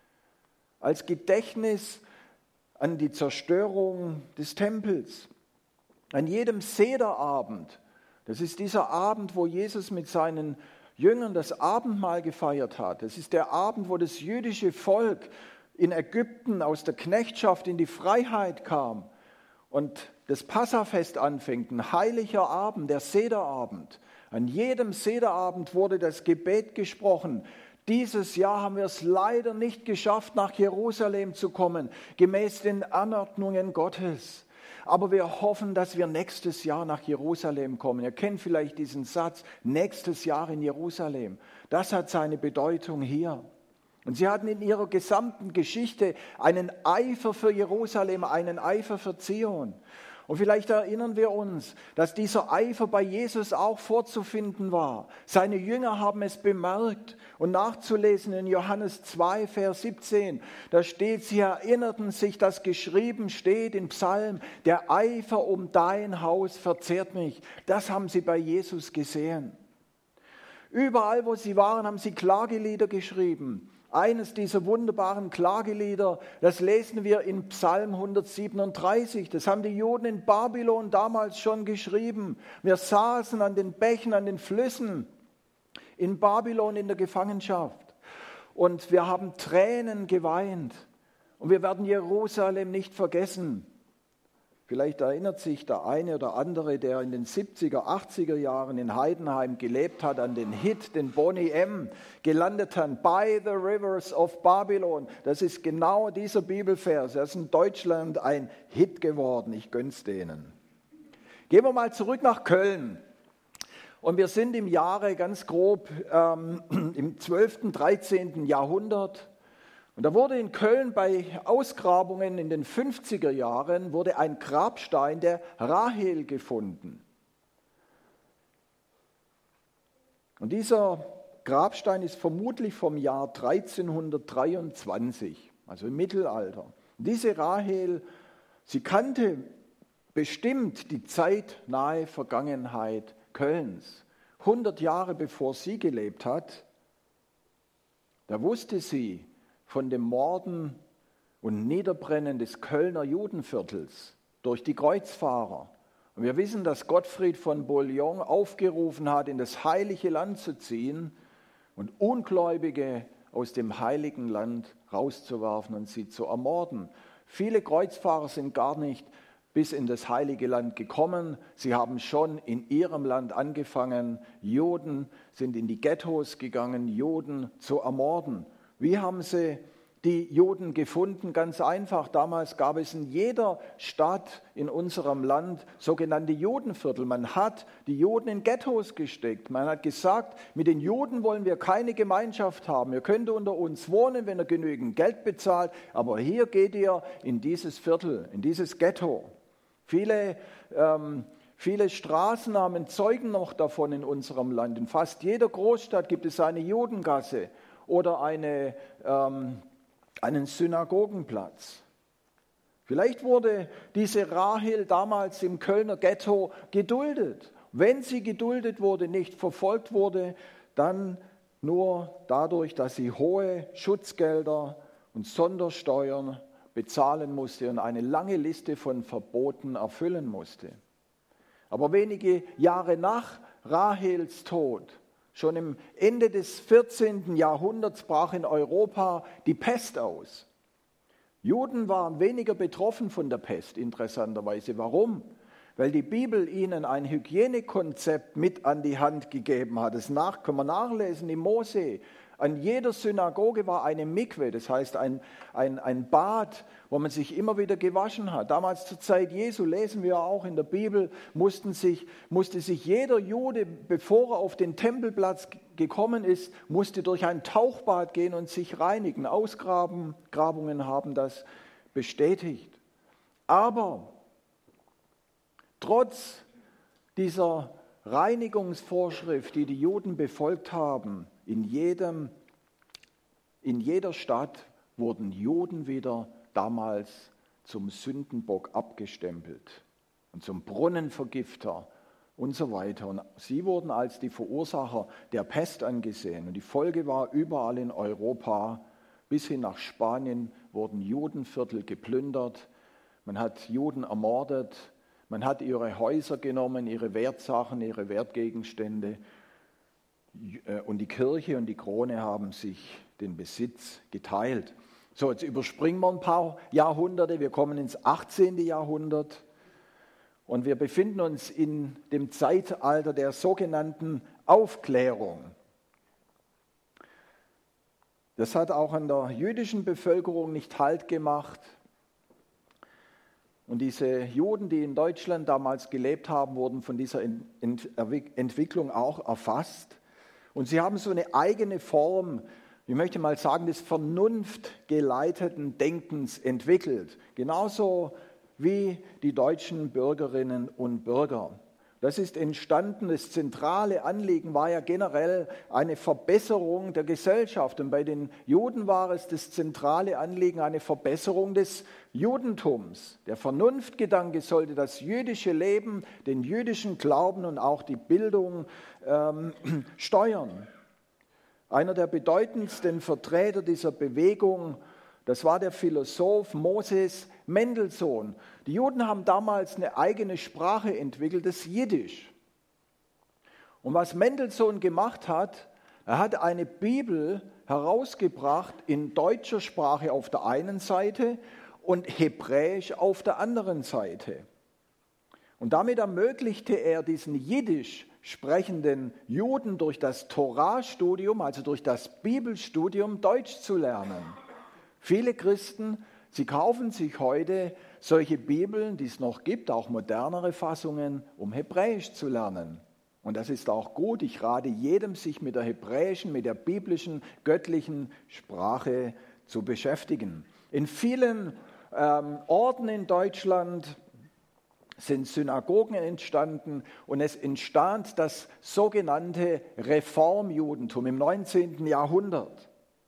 Als Gedächtnis an die Zerstörung des Tempels. An jedem Sederabend, das ist dieser Abend, wo Jesus mit seinen Jüngern das Abendmahl gefeiert hat. Das ist der Abend, wo das jüdische Volk in Ägypten aus der Knechtschaft in die Freiheit kam und das Passafest anfängt, ein heiliger Abend, der Sederabend. An jedem Sederabend wurde das Gebet gesprochen. Dieses Jahr haben wir es leider nicht geschafft, nach Jerusalem zu kommen, gemäß den Anordnungen Gottes. Aber wir hoffen, dass wir nächstes Jahr nach Jerusalem kommen. Ihr kennt vielleicht diesen Satz, nächstes Jahr in Jerusalem. Das hat seine Bedeutung hier. Und sie hatten in ihrer gesamten Geschichte einen Eifer für Jerusalem, einen Eifer für Zion. Und vielleicht erinnern wir uns, dass dieser Eifer bei Jesus auch vorzufinden war. Seine Jünger haben es bemerkt und nachzulesen in Johannes zwei, Vers siebzehn. Da steht, sie erinnerten sich, dass geschrieben steht in Psalm, der Eifer um dein Haus verzehrt mich. Das haben sie bei Jesus gesehen. Überall, wo sie waren, haben sie Klagelieder geschrieben. Eines dieser wunderbaren Klagelieder, das lesen wir in Psalm hundertsiebenunddreißig. Das haben die Juden in Babylon damals schon geschrieben. Wir saßen an den Bächen, an den Flüssen in Babylon in der Gefangenschaft. Und wir haben Tränen geweint. Und wir werden Jerusalem nicht vergessen. Vielleicht erinnert sich der eine oder andere, der in den siebziger, achtziger Jahren in Heidenheim gelebt hat, an den Hit, den Boney M. gelandet hat, By the Rivers of Babylon. Das ist genau dieser Bibelvers. Er ist in Deutschland ein Hit geworden. Ich gönn's denen. Gehen wir mal zurück nach Köln. Und wir sind im Jahre ganz grob ähm, im zwölften, dreizehnten Jahrhundert. Und da wurde in Köln bei Ausgrabungen in den fünfziger Jahren wurde ein Grabstein der Rahel gefunden. Und dieser Grabstein ist vermutlich vom Jahr dreizehnhundertdreiundzwanzig, also im Mittelalter. Und diese Rahel, sie kannte bestimmt die zeitnahe Vergangenheit Kölns. hundert Jahre bevor sie gelebt hat, da wusste sie von dem Morden und Niederbrennen des Kölner Judenviertels durch die Kreuzfahrer. Und wir wissen, dass Gottfried von Bouillon aufgerufen hat, in das heilige Land zu ziehen und Ungläubige aus dem heiligen Land rauszuwerfen und sie zu ermorden. Viele Kreuzfahrer sind gar nicht bis in das heilige Land gekommen. Sie haben schon in ihrem Land angefangen, Juden sind in die Ghettos gegangen, Juden zu ermorden. Wie haben sie die Juden gefunden? Ganz einfach. Damals gab es in jeder Stadt in unserem Land sogenannte Judenviertel. Man hat die Juden in Ghettos gesteckt. Man hat gesagt, mit den Juden wollen wir keine Gemeinschaft haben. Ihr könnt unter uns wohnen, wenn ihr genügend Geld bezahlt, aber hier geht ihr in dieses Viertel, in dieses Ghetto. Viele, ähm, viele Straßennamen zeugen noch davon in unserem Land. In fast jeder Großstadt gibt es eine Judengasse oder eine, ähm, einen Synagogenplatz. Vielleicht wurde diese Rahel damals im Kölner Ghetto geduldet. Wenn sie geduldet wurde, nicht verfolgt wurde, dann nur dadurch, dass sie hohe Schutzgelder und Sondersteuern bezahlen musste und eine lange Liste von Verboten erfüllen musste. Aber wenige Jahre nach Rahels Tod, schon im Ende des vierzehnten Jahrhunderts, brach in Europa die Pest aus. Juden waren weniger betroffen von der Pest, interessanterweise. Warum? Weil die Bibel ihnen ein Hygienekonzept mit an die Hand gegeben hat. Das nach, können wir nachlesen im Mose. An jeder Synagoge war eine Mikwe, das heißt ein, ein, ein Bad, wo man sich immer wieder gewaschen hat. Damals zur Zeit Jesu, lesen wir auch in der Bibel, mussten sich, musste sich jeder Jude, bevor er auf den Tempelplatz gekommen ist, musste durch ein Tauchbad gehen und sich reinigen. Ausgrabungen haben das bestätigt. Aber trotz dieser Reinigungsvorschrift, die die Juden befolgt haben, in, jedem, in jeder Stadt wurden Juden wieder damals zum Sündenbock abgestempelt und zum Brunnenvergifter und so weiter. Und sie wurden als die Verursacher der Pest angesehen. Und die Folge war, überall in Europa, bis hin nach Spanien, wurden Judenviertel geplündert. Man hat Juden ermordet. Man hat ihre Häuser genommen, ihre Wertsachen, ihre Wertgegenstände. Und die Kirche und die Krone haben sich den Besitz geteilt. So, jetzt überspringen wir ein paar Jahrhunderte. Wir kommen ins achtzehnten Jahrhundert und wir befinden uns in dem Zeitalter der sogenannten Aufklärung. Das hat auch an der jüdischen Bevölkerung nicht Halt gemacht. Und diese Juden, die in Deutschland damals gelebt haben, wurden von dieser Entwicklung auch erfasst. Und sie haben so eine eigene Form, ich möchte mal sagen, des vernunftgeleiteten Denkens entwickelt. Genauso wie die deutschen Bürgerinnen und Bürger. Das ist entstanden, das zentrale Anliegen war ja generell eine Verbesserung der Gesellschaft. Und bei den Juden war es das zentrale Anliegen eine Verbesserung des Judentums. Der Vernunftgedanke sollte das jüdische Leben, den jüdischen Glauben und auch die Bildung ähm, steuern. Einer der bedeutendsten Vertreter dieser Bewegung, das war der Philosoph Moses Mendelssohn. Die Juden haben damals eine eigene Sprache entwickelt, das Jiddisch. Und was Mendelssohn gemacht hat, er hat eine Bibel herausgebracht in deutscher Sprache auf der einen Seite und Hebräisch auf der anderen Seite. Und damit ermöglichte er diesen Jiddisch sprechenden Juden durch das Torahstudium, also durch das Bibelstudium, Deutsch zu lernen. Viele Christen, sie kaufen sich heute solche Bibeln, die es noch gibt, auch modernere Fassungen, um Hebräisch zu lernen. Und das ist auch gut. Ich rate jedem, sich mit der hebräischen, mit der biblischen, göttlichen Sprache zu beschäftigen. In vielen ähm, Orten in Deutschland sind Synagogen entstanden und es entstand das sogenannte Reformjudentum im neunzehnten Jahrhundert.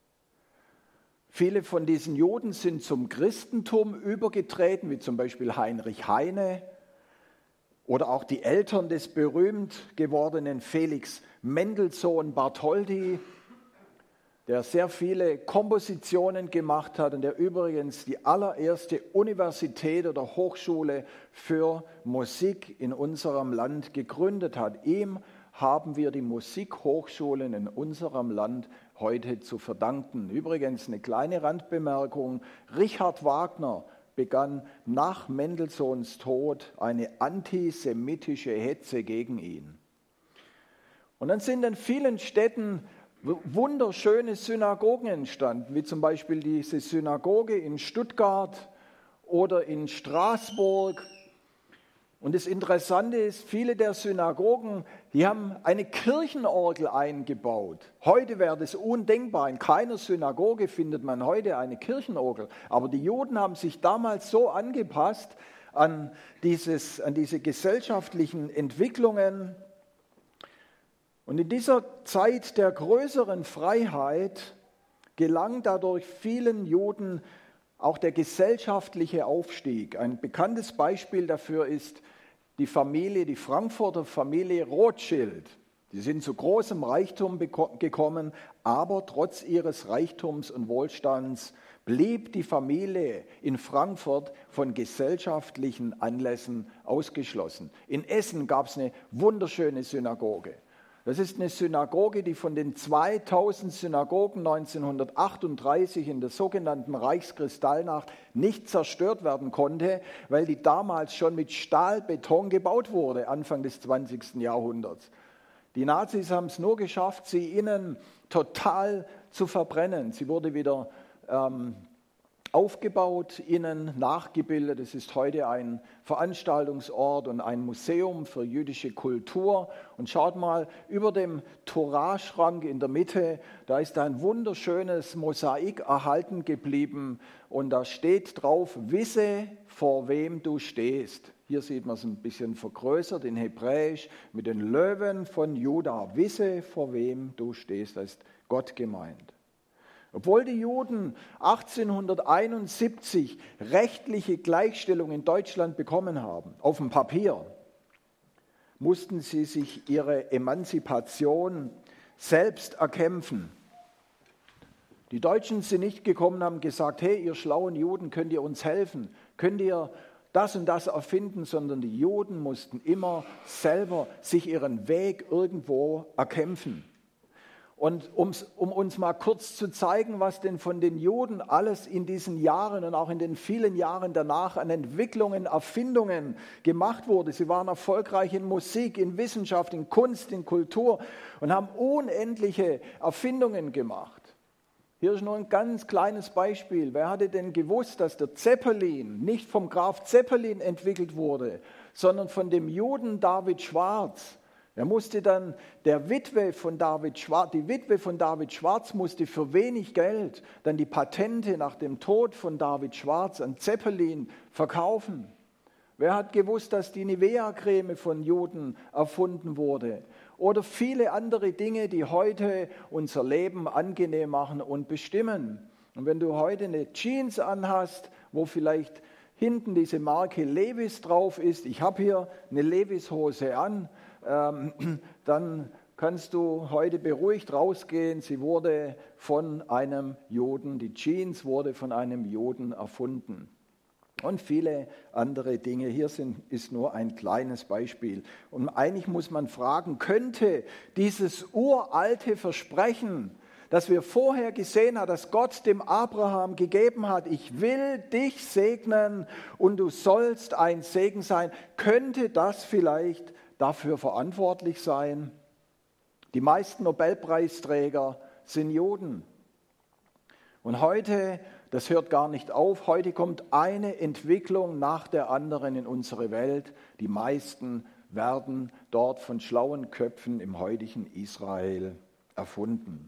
Viele von diesen Juden sind zum Christentum übergetreten, wie zum Beispiel Heinrich Heine oder auch die Eltern des berühmt gewordenen Felix Mendelssohn Bartholdy, der sehr viele Kompositionen gemacht hat und der übrigens die allererste Universität oder Hochschule für Musik in unserem Land gegründet hat. Ihm haben wir die Musikhochschulen in unserem Land heute zu verdanken. Übrigens eine kleine Randbemerkung: Richard Wagner begann nach Mendelssohns Tod eine antisemitische Hetze gegen ihn. Und dann sind in vielen Städten wunderschöne Synagogen entstanden, wie zum Beispiel diese Synagoge in Stuttgart oder in Straßburg. Und das Interessante ist, viele der Synagogen, die haben eine Kirchenorgel eingebaut. Heute wäre das undenkbar. In keiner Synagoge findet man heute eine Kirchenorgel. Aber die Juden haben sich damals so angepasst an, dieses, an diese gesellschaftlichen Entwicklungen. Und in dieser Zeit der größeren Freiheit gelang dadurch vielen Juden auch der gesellschaftliche Aufstieg. Ein bekanntes Beispiel dafür ist die Familie, die Frankfurter Familie Rothschild. Die sind zu großem Reichtum gekommen, aber trotz ihres Reichtums und Wohlstands blieb die Familie in Frankfurt von gesellschaftlichen Anlässen ausgeschlossen. In Essen gab es eine wunderschöne Synagoge. Das ist eine Synagoge, die von den zweitausend Synagogen neunzehnhundertachtunddreißig in der sogenannten Reichskristallnacht nicht zerstört werden konnte, weil die damals schon mit Stahlbeton gebaut wurde, Anfang des zwanzigsten Jahrhunderts. Die Nazis haben es nur geschafft, sie innen total zu verbrennen. Sie wurde wieder ähm, aufgebaut, innen nachgebildet. Es ist heute ein Veranstaltungsort und ein Museum für jüdische Kultur. Und schaut mal, über dem Toraschrank in der Mitte, da ist ein wunderschönes Mosaik erhalten geblieben und da steht drauf: Wisse, vor wem du stehst. Hier sieht man es ein bisschen vergrößert in Hebräisch mit den Löwen von Juda. Wisse, vor wem du stehst, da ist Gott gemeint. Obwohl die Juden achtzehnhunderteinundsiebzig rechtliche Gleichstellung in Deutschland bekommen haben, auf dem Papier, mussten sie sich ihre Emanzipation selbst erkämpfen. Die Deutschen sind nicht gekommen und haben gesagt: Hey, ihr schlauen Juden, könnt ihr uns helfen? Könnt ihr das und das erfinden? Sondern die Juden mussten immer selber sich ihren Weg irgendwo erkämpfen. Und um's, um uns mal kurz zu zeigen, was denn von den Juden alles in diesen Jahren und auch in den vielen Jahren danach an Entwicklungen, Erfindungen gemacht wurde. Sie waren erfolgreich in Musik, in Wissenschaft, in Kunst, in Kultur und haben unendliche Erfindungen gemacht. Hier ist nur ein ganz kleines Beispiel. Wer hatte denn gewusst, dass der Zeppelin nicht vom Graf Zeppelin entwickelt wurde, sondern von dem Juden David Schwarz? Er musste dann der Witwe von David Schwarz, die Witwe von David Schwarz musste für wenig Geld dann die Patente nach dem Tod von David Schwarz an Zeppelin verkaufen. Wer hat gewusst, dass die Nivea-Creme von Juden erfunden wurde? Oder viele andere Dinge, die heute unser Leben angenehm machen und bestimmen. Und wenn du heute eine Jeans anhast, wo vielleicht hinten diese Marke Levi's drauf ist, ich habe hier eine Levi's-Hose an, ähm, dann kannst du heute beruhigt rausgehen. Sie wurde von einem Juden, die Jeans wurde von einem Juden erfunden. Und viele andere Dinge. Hier sind, ist nur ein kleines Beispiel. Und eigentlich muss man fragen, könnte dieses uralte Versprechen, das wir vorher gesehen haben, dass Gott dem Abraham gegeben hat: Ich will dich segnen und du sollst ein Segen sein, könnte das vielleicht dafür verantwortlich sein? Die meisten Nobelpreisträger sind Juden. Und heute, das hört gar nicht auf, heute kommt eine Entwicklung nach der anderen in unsere Welt. Die meisten werden dort von schlauen Köpfen im heutigen Israel erfunden.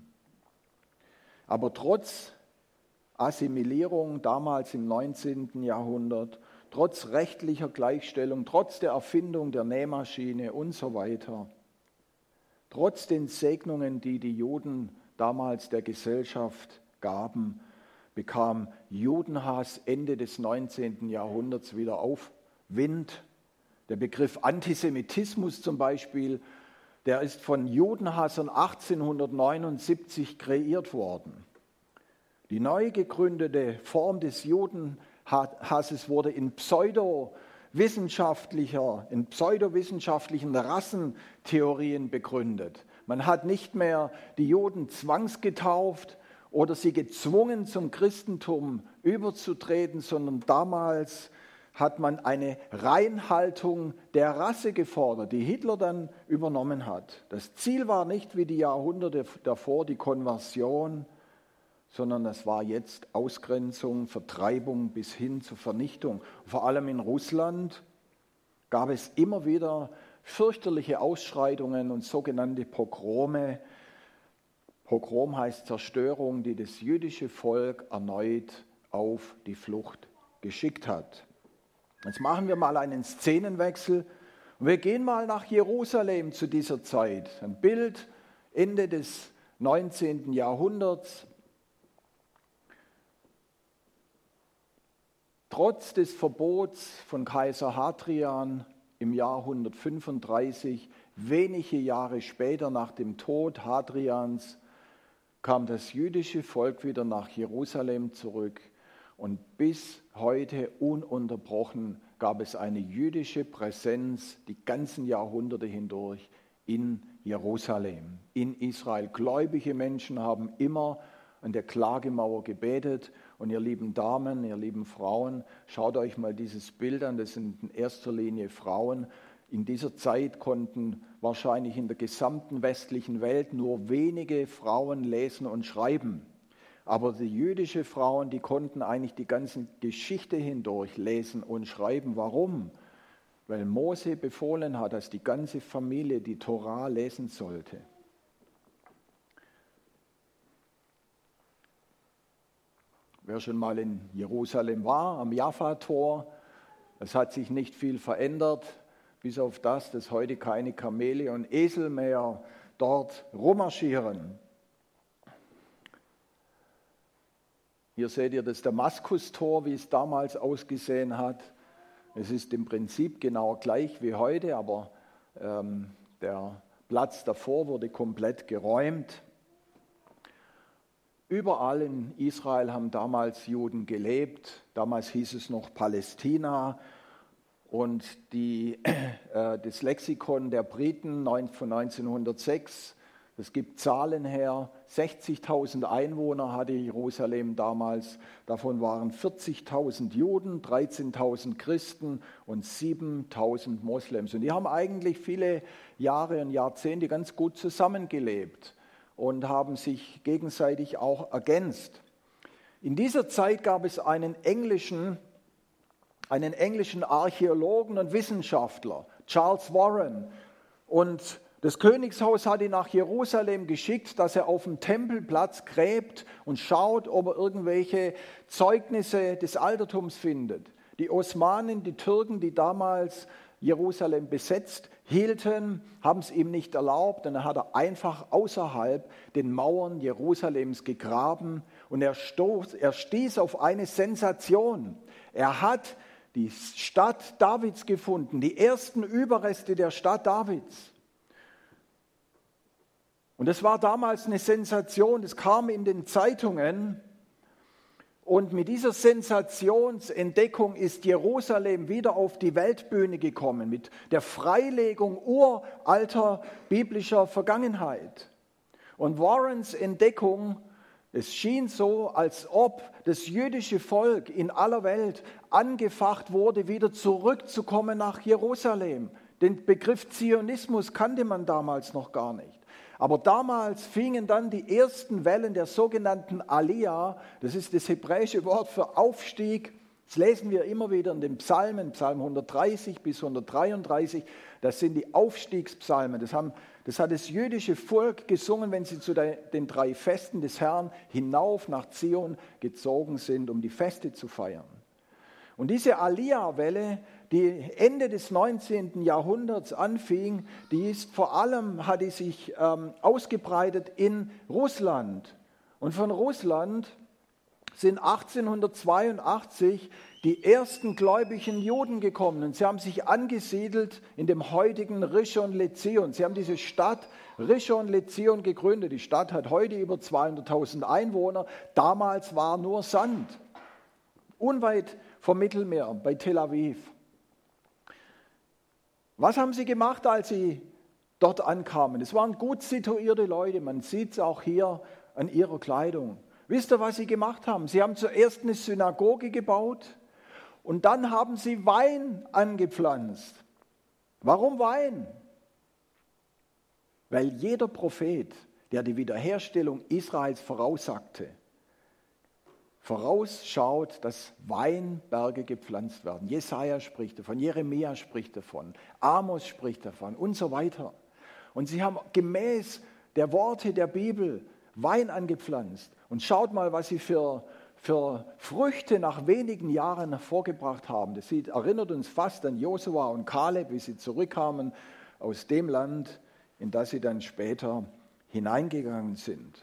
Aber trotz Assimilierung damals im neunzehnten Jahrhundert, trotz rechtlicher Gleichstellung, trotz der Erfindung der Nähmaschine und so weiter, trotz den Segnungen, die die Juden damals der Gesellschaft gaben, bekam Judenhass Ende des neunzehnten Jahrhunderts wieder Aufwind. Der Begriff Antisemitismus zum Beispiel, der ist von Judenhassern achtzehnhundertneunundsiebzig kreiert worden. Die neu gegründete Form des Judenhasses wurde in pseudowissenschaftlicher, in pseudowissenschaftlichen Rassentheorien begründet. Man hat nicht mehr die Juden zwangsgetauft oder sie gezwungen, zum Christentum überzutreten, sondern damals hat man eine Reinhaltung der Rasse gefordert, die Hitler dann übernommen hat. Das Ziel war nicht wie die Jahrhunderte davor die Konversion, sondern es war jetzt Ausgrenzung, Vertreibung bis hin zur Vernichtung. Vor allem in Russland gab es immer wieder fürchterliche Ausschreitungen und sogenannte Pogrome. Pogrom heißt Zerstörung, die das jüdische Volk erneut auf die Flucht geschickt hat. Jetzt machen wir mal einen Szenenwechsel und wir gehen mal nach Jerusalem zu dieser Zeit. Ein Bild Ende des neunzehnten Jahrhunderts. Trotz des Verbots von Kaiser Hadrian im Jahr hundertfünfunddreißig, wenige Jahre später nach dem Tod Hadrians, kam das jüdische Volk wieder nach Jerusalem zurück und bis heute ununterbrochen gab es eine jüdische Präsenz die ganzen Jahrhunderte hindurch in Jerusalem, in Israel. Gläubige Menschen haben immer an der Klagemauer gebetet und ihr lieben Damen, ihr lieben Frauen, schaut euch mal dieses Bild an, das sind in erster Linie Frauen. In dieser Zeit konnten wahrscheinlich in der gesamten westlichen Welt nur wenige Frauen lesen und schreiben. Aber die jüdischen Frauen, die konnten eigentlich die ganze Geschichte hindurch lesen und schreiben. Warum? Weil Mose befohlen hat, dass die ganze Familie die Torah lesen sollte. Wer schon mal in Jerusalem war, am Jaffa-Tor, es hat sich nicht viel verändert, bis auf das, dass heute keine Kamele und Esel mehr dort rummarschieren. Hier seht ihr das Damaskustor, wie es damals ausgesehen hat. Es ist im Prinzip genau gleich wie heute, aber ähm, der Platz davor wurde komplett geräumt. Überall in Israel haben damals Juden gelebt. Damals hieß es noch Palästina. Und die, äh, das Lexikon der Briten von neunzehnhundertsechs, das gibt Zahlen her, sechzigtausend Einwohner hatte Jerusalem damals. Davon waren vierzigtausend Juden, dreizehntausend Christen und siebentausend Moslems. Und die haben eigentlich viele Jahre und Jahrzehnte ganz gut zusammengelebt und haben sich gegenseitig auch ergänzt. In dieser Zeit gab es einen englischen, einen englischen Archäologen und Wissenschaftler, Charles Warren. Und das Königshaus hat ihn nach Jerusalem geschickt, dass er auf dem Tempelplatz gräbt und schaut, ob er irgendwelche Zeugnisse des Altertums findet. Die Osmanen, die Türken, die damals Jerusalem besetzt hielten, haben es ihm nicht erlaubt. Und dann hat er einfach außerhalb den Mauern Jerusalems gegraben und er, stoß, er stieß auf eine Sensation. Er hat die Stadt Davids gefunden, die ersten Überreste der Stadt Davids. Und das war damals eine Sensation, das kam in den Zeitungen. Und mit dieser Sensationsentdeckung ist Jerusalem wieder auf die Weltbühne gekommen, mit der Freilegung uralter biblischer Vergangenheit. Und Warrens Entdeckung, es schien so, als ob das jüdische Volk in aller Welt angefacht wurde, wieder zurückzukommen nach Jerusalem. Den Begriff Zionismus kannte man damals noch gar nicht. Aber damals fingen dann die ersten Wellen der sogenannten Aliyah, das ist das hebräische Wort für Aufstieg. Das lesen wir immer wieder in den Psalmen, Psalm hundertdreißig bis hundertdreiunddreißig. Das sind die Aufstiegspsalmen. Das, haben, das hat das jüdische Volk gesungen, wenn sie zu den drei Festen des Herrn hinauf nach Zion gezogen sind, um die Feste zu feiern. Und diese Aliyah-Welle, die Ende des neunzehnten Jahrhunderts anfing, die ist vor allem, hat die sich ähm, ausgebreitet in Russland. Und von Russland sind achtzehnhundertzweiundachtzig die ersten gläubigen Juden gekommen. Und sie haben sich angesiedelt in dem heutigen Rishon LeZion. Sie haben diese Stadt Rishon LeZion gegründet. Die Stadt hat heute über zweihunderttausend Einwohner. Damals war nur Sand. Unweit vom Mittelmeer, bei Tel Aviv. Was haben sie gemacht, als sie dort ankamen? Es waren gut situierte Leute. Man sieht es auch hier an ihrer Kleidung. Wisst ihr, was sie gemacht haben? Sie haben zuerst eine Synagoge gebaut und dann haben sie Wein angepflanzt. Warum Wein? Weil jeder Prophet, der die Wiederherstellung Israels voraussagte, vorausschaut, dass Weinberge gepflanzt werden. Jesaja spricht davon, Jeremia spricht davon, Amos spricht davon und so weiter. Und sie haben gemäß der Worte der Bibel Wein angepflanzt. Und schaut mal, was sie für, für Früchte nach wenigen Jahren hervorgebracht haben. Das sieht, erinnert uns fast an Josua und Kaleb, wie sie zurückkamen aus dem Land, in das sie dann später hineingegangen sind.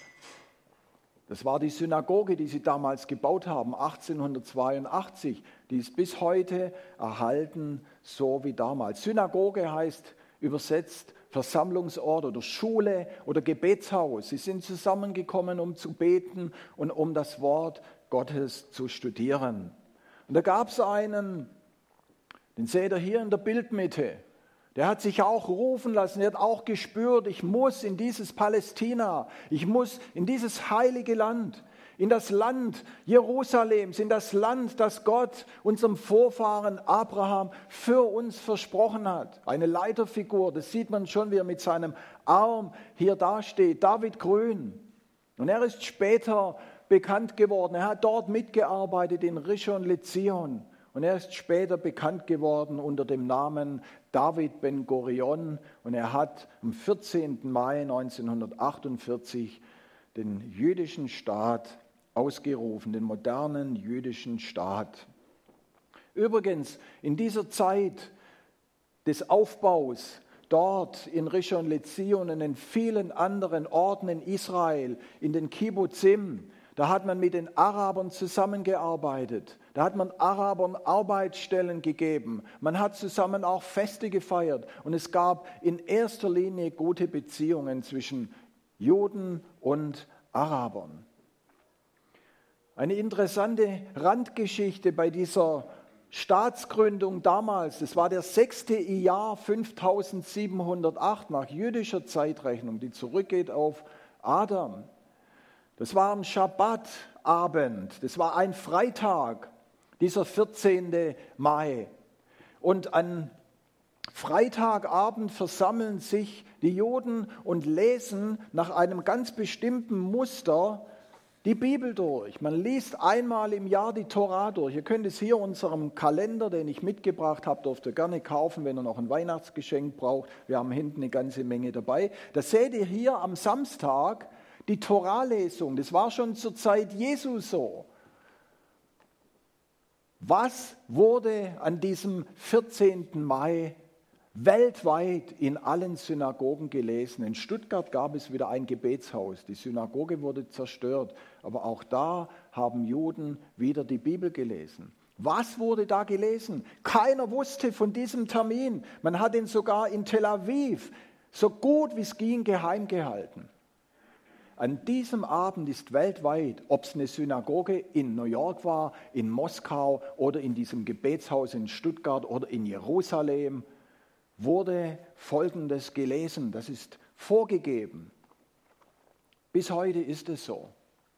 Das war die Synagoge, die sie damals gebaut haben, achtzehnhundertzweiundachtzig. Die ist bis heute erhalten, so wie damals. Synagoge heißt übersetzt Versammlungsort oder Schule oder Gebetshaus. Sie sind zusammengekommen, um zu beten und um das Wort Gottes zu studieren. Und da gab es einen, den seht ihr hier in der Bildmitte, der hat sich auch rufen lassen, er hat auch gespürt, ich muss in dieses Palästina, ich muss in dieses heilige Land, in das Land Jerusalems, in das Land, das Gott unserem Vorfahren Abraham für uns versprochen hat. Eine Leiterfigur, das sieht man schon, wie er mit seinem Arm hier dasteht, David Grün. Und er ist später bekannt geworden, er hat dort mitgearbeitet in Rishon LeZion. Und er ist später bekannt geworden unter dem Namen David Ben Gurion. Und er hat am vierzehnten Mai neunzehnhundertachtundvierzig den jüdischen Staat ausgerufen, den modernen jüdischen Staat. Übrigens, in dieser Zeit des Aufbaus, dort in Rishon LeZion und in vielen anderen Orten in Israel, in den Kibbutzim, da hat man mit den Arabern zusammengearbeitet. Da hat man Arabern Arbeitsstellen gegeben. Man hat zusammen auch Feste gefeiert. Und es gab in erster Linie gute Beziehungen zwischen Juden und Arabern. Eine interessante Randgeschichte bei dieser Staatsgründung damals, das war der sechste Jahr fünftausendsiebenhundertacht nach jüdischer Zeitrechnung, die zurückgeht auf Adam. Das war ein Schabbatabend, das war ein Freitag, dieser vierzehnte Mai. Und an Freitagabend versammeln sich die Juden und lesen nach einem ganz bestimmten Muster die Bibel durch. Man liest einmal im Jahr die Tora durch. Ihr könnt es hier in unserem Kalender, den ich mitgebracht habe, dürft ihr gerne kaufen, wenn ihr noch ein Weihnachtsgeschenk braucht. Wir haben hinten eine ganze Menge dabei. Da seht ihr hier am Samstag die Tora-Lesung. Das war schon zur Zeit Jesu so. Was wurde an diesem vierzehnten Mai weltweit in allen Synagogen gelesen? In Stuttgart gab es wieder ein Gebetshaus. Die Synagoge wurde zerstört, aber auch da haben Juden wieder die Bibel gelesen. Was wurde da gelesen? Keiner wusste von diesem Termin. Man hat ihn sogar in Tel Aviv so gut wie es ging geheim gehalten. An diesem Abend ist weltweit, ob es eine Synagoge in New York war, in Moskau oder in diesem Gebetshaus in Stuttgart oder in Jerusalem, wurde Folgendes gelesen. Das ist vorgegeben. Bis heute ist es so.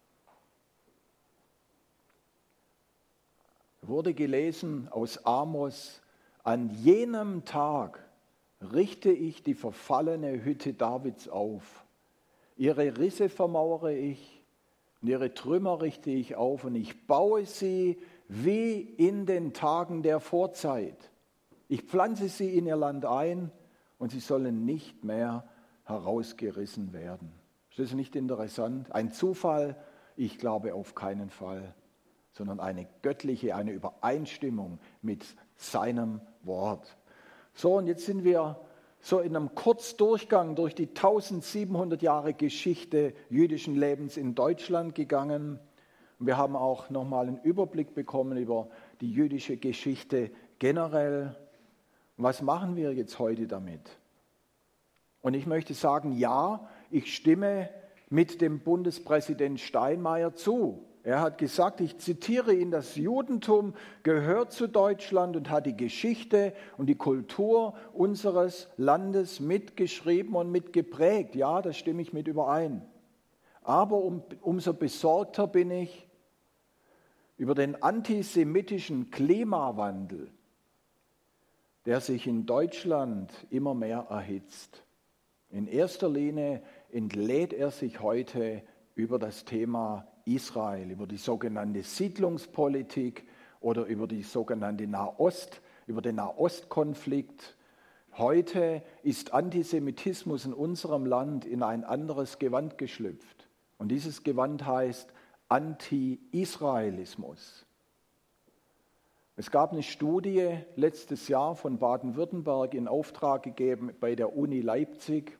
Wurde gelesen aus Amos: An jenem Tag richte ich die verfallene Hütte Davids auf. Ihre Risse vermauere ich und ihre Trümmer richte ich auf und ich baue sie wie in den Tagen der Vorzeit. Ich pflanze sie in ihr Land ein und sie sollen nicht mehr herausgerissen werden. Ist das nicht interessant? Ein Zufall? Ich glaube auf keinen Fall. sondern eine göttliche, eine Übereinstimmung mit seinem Wort. So, und jetzt sind wir so in einem Kurzdurchgang durch die eintausendsiebenhundert Jahre Geschichte jüdischen Lebens in Deutschland gegangen. Und wir haben auch nochmal einen Überblick bekommen über die jüdische Geschichte generell. Und was machen wir jetzt heute damit? Und ich möchte sagen, ja, ich stimme mit dem Bundespräsident Steinmeier zu. Er hat gesagt, ich zitiere ihn, das Judentum gehört zu Deutschland und hat die Geschichte und die Kultur unseres Landes mitgeschrieben und mitgeprägt. Ja, da stimme ich mit überein. Aber um, umso besorgter bin ich über den antisemitischen Klimawandel, der sich in Deutschland immer mehr erhitzt. In erster Linie entlädt er sich heute über das Thema Israel, über die sogenannte Siedlungspolitik oder über die sogenannte Nahost, über den Nahostkonflikt. Heute ist Antisemitismus in unserem Land in ein anderes Gewand geschlüpft. Und dieses Gewand heißt Anti-Israelismus. Es gab eine Studie letztes Jahr von Baden-Württemberg in Auftrag gegeben bei der Uni Leipzig.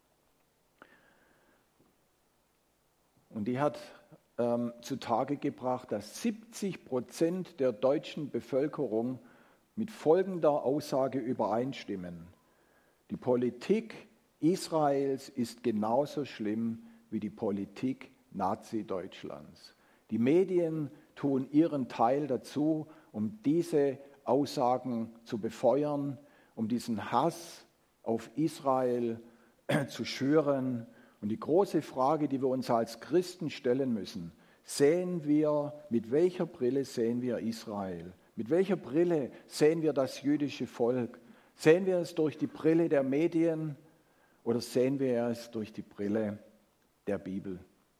Und die hat ähm, zutage gebracht, dass siebzig Prozent der deutschen Bevölkerung mit folgender Aussage übereinstimmen: Die Politik Israels ist genauso schlimm wie die Politik Nazi-Deutschlands. Die Medien tun ihren Teil dazu, um diese Aussagen zu befeuern, um diesen Hass auf Israel zu schüren. Und die große Frage, die wir uns als Christen stellen müssen: Sehen wir, mit welcher Brille sehen wir Israel? Mit welcher Brille sehen wir das jüdische Volk? Sehen wir es durch die Brille der Medien oder sehen wir es durch die Brille der Bibel?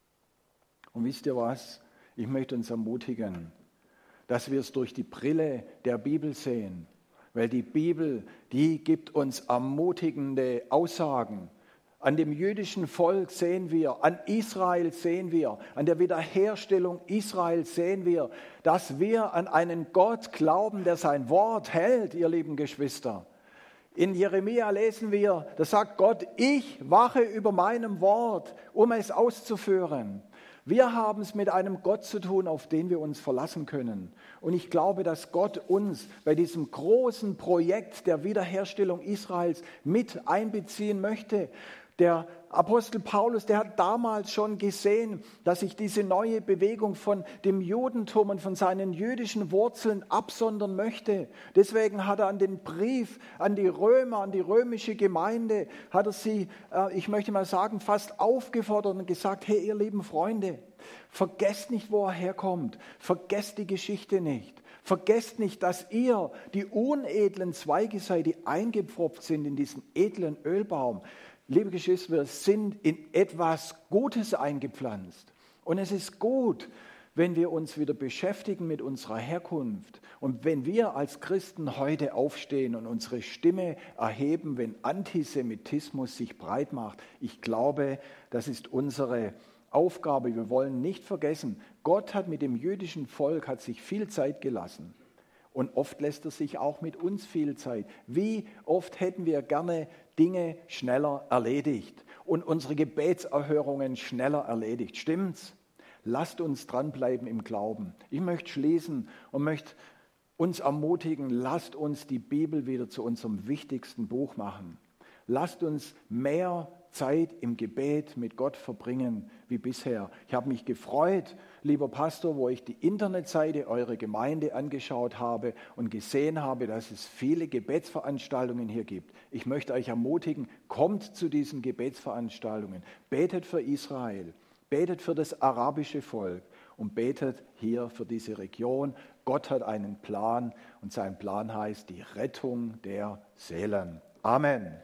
Und wisst ihr was? Ich möchte uns ermutigen, dass wir es durch die Brille der Bibel sehen, weil die Bibel, die gibt uns ermutigende Aussagen. An dem jüdischen Volk sehen wir, an Israel sehen wir, an der Wiederherstellung Israels sehen wir, dass wir an einen Gott glauben, der sein Wort hält, ihr lieben Geschwister. In Jeremia lesen wir, da sagt Gott, ich wache über meinem Wort, um es auszuführen. Wir haben es mit einem Gott zu tun, auf den wir uns verlassen können. Und ich glaube, dass Gott uns bei diesem großen Projekt der Wiederherstellung Israels mit einbeziehen möchte. Der Apostel Paulus, der hat damals schon gesehen, dass sich diese neue Bewegung von dem Judentum und von seinen jüdischen Wurzeln absondern möchte. Deswegen hat er an den Brief an die Römer, an die römische Gemeinde, hat er sie, ich möchte mal sagen, fast aufgefordert und gesagt, hey ihr lieben Freunde, vergesst nicht, wo er herkommt, vergesst die Geschichte nicht. Vergesst nicht, dass ihr die unedlen Zweige seid, die eingepfropft sind in diesen edlen Ölbaum. Liebe Geschwister, wir sind in etwas Gutes eingepflanzt. Und es ist gut, wenn wir uns wieder beschäftigen mit unserer Herkunft. Und wenn wir als Christen heute aufstehen und unsere Stimme erheben, wenn Antisemitismus sich breit macht. Ich glaube, das ist unsere Aufgabe. Wir wollen nicht vergessen, Gott hat mit dem jüdischen Volk hat sich viel Zeit gelassen. Und oft lässt er sich auch mit uns viel Zeit. Wie oft hätten wir gerne Dinge schneller erledigt und unsere Gebetserhörungen schneller erledigt. Stimmt's? Lasst uns dranbleiben im Glauben. Ich möchte schließen und möchte uns ermutigen, lasst uns die Bibel wieder zu unserem wichtigsten Buch machen. Lasst uns mehr Zeit im Gebet mit Gott verbringen wie bisher. Ich habe mich gefreut, lieber Pastor, wo ich die Internetseite eurer Gemeinde angeschaut habe und gesehen habe, dass es viele Gebetsveranstaltungen hier gibt. Ich möchte euch ermutigen, kommt zu diesen Gebetsveranstaltungen, betet für Israel, betet für das arabische Volk und betet hier für diese Region. Gott hat einen Plan und sein Plan heißt die Rettung der Seelen. Amen.